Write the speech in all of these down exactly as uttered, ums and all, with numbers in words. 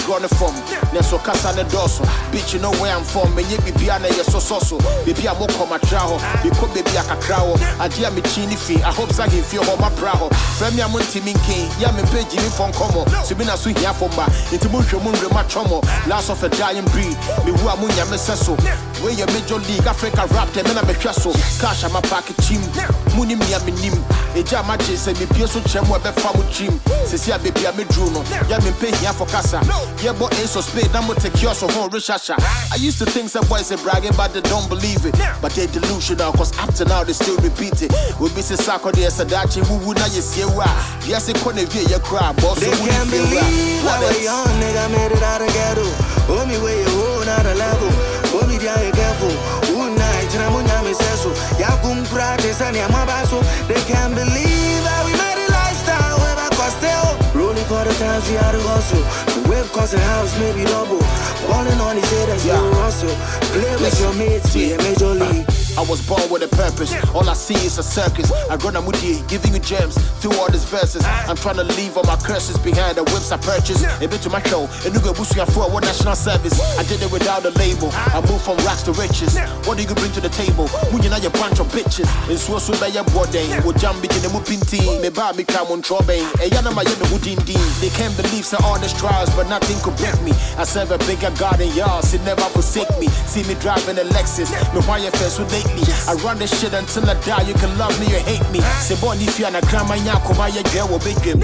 draw the form. Neso Casa the Dosso. Bitch, you know where I'm from. And you be piano, you're so so. Baby, I'm more come a traho. You could be a crowd. I dear me chini fee. I hope I give you home a praho. Femi Amunti Minky. Yam and pay Jimmy from Como. Subina Sweet Yafoma. Into Muncho Munre Machomo. Last of a dying breed. Me who amunya meseso. Where your major league Africa rap them and I'm a castle. Cash I'm a packet team. Munim Yaminim. A jam matches and me pierce chemo be famu chim. Sesia baby a me druno. Yam and pay here for casa. Yeah, but Ace of Spade, I'm gonna take yours of home Rishasha. I used to think some boys are bragging, but they don't believe it. But they delusional, cause up to now they still repeat it. We be Sako de Sadachi, who would not see why. Yes, it couldn't be your crowd, boss. They can't believe how a young nigga made it out of ghetto. Oh, me way you hold out a level. Oh, me be careful. One night, and I'm on Yamiseso. Yakum practice and Yamabaso. They can't believe how we made it lifestyle. Where I Costello. Rolling for the times we had to hustle. The wave cause the house maybe double. Balling on his head as yeah. you hustle. Play with your mates, be a major league. I was born with a purpose. All I see is a circus. I run a moody, giving you gems through all these verses. I'm trying to leave all my curses behind the whips I purchased. A bit to my show, and you go boosting for one national service. I did it without a label. I moved from racks to riches. What do you bring to the table? When you're not your bunch of bitches. It's so so by your body. With jam bitch in the moving team. Me bar me come on trouble. A yana my yellow woodin dean. They can't believe so all these trials, but nothing could break me. I serve a bigger God than yours. It never forsake me. See me driving a Lexus. Me why you fence with lately. I run this shit until I die. You can love me or hate me. Say boy if you're not grandma yako my girl will big him.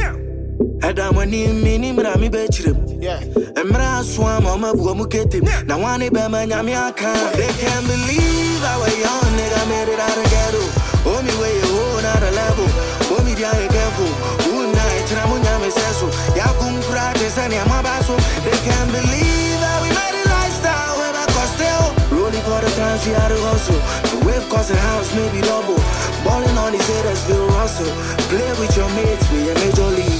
Adamani mini mrami betrim. Yeah. Emra swam on my buamuketim. Now one be my yamiaka. They can't believe how a young nigga made it out of ghetto. Oh me way you hold out a level. Oh me be careful. One night and I'm on Yamiseso. Yakum practice and Yamabaso. They can't believe how we made it lifestyle. Where I Costello. Rolling for the times we had to hustle. The wave cause the house maybe double. Balling on his head as Bill Russell. Play with your mates, be a major league.